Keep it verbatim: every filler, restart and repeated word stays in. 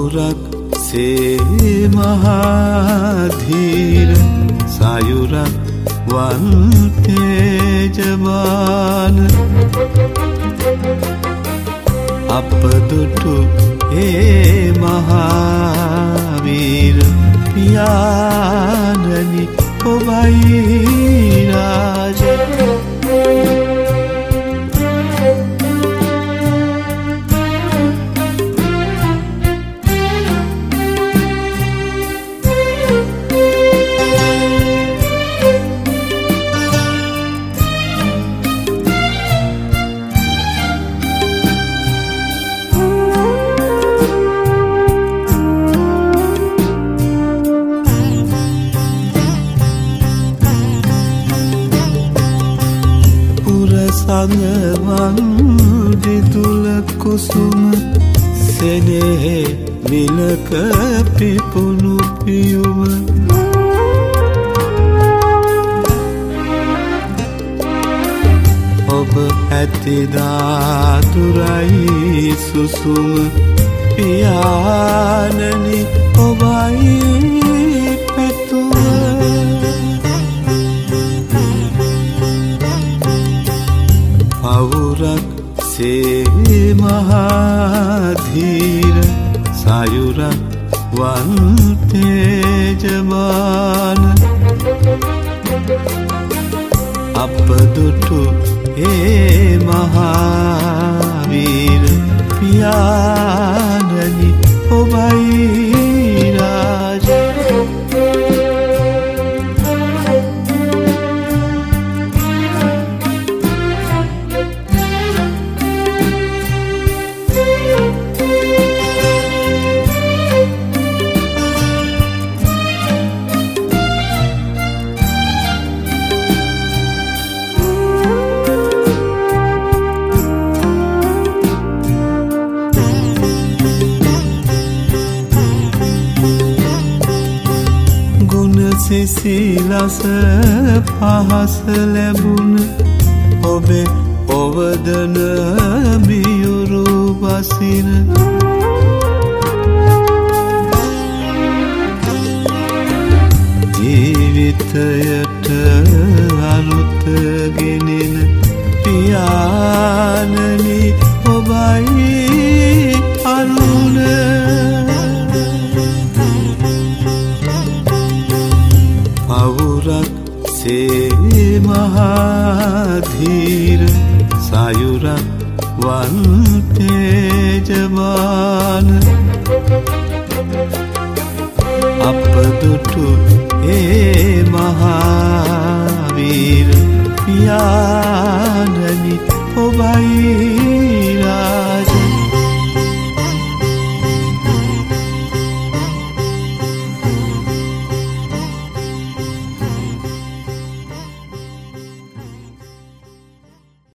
පවුරක් සේ මහාධීර සයුරක් වන් තේජමාන අප දුටු ඒ මහාවීර පියාණනි ඔබයි රාජ සඟවන් දිදුල කුසුම සෙනෙහෙ මිලක පිපුණු පියුම ඔබ ඇතිදාතුරයි සුසුම පියාණනි ඔබයි පැතුම පවුරක් සේ මහාධීර සයුරක් වන් තේජමාන අප දුටු ඒ මහාවීර පියාණනි ඔබයි රාජ සිසිලස පහස ලැබුණ ඔබේ ඔවදන බියුරු බසින ජීවිතයට අරුත ගෙනෙන පියාණනි ඔබයි අරුණ පවුරක් සේ මහාධීර සයුරක් වන් තේජමාන අප දුටු ඒ මහාවීර පියාණනි ඔබයි රාජ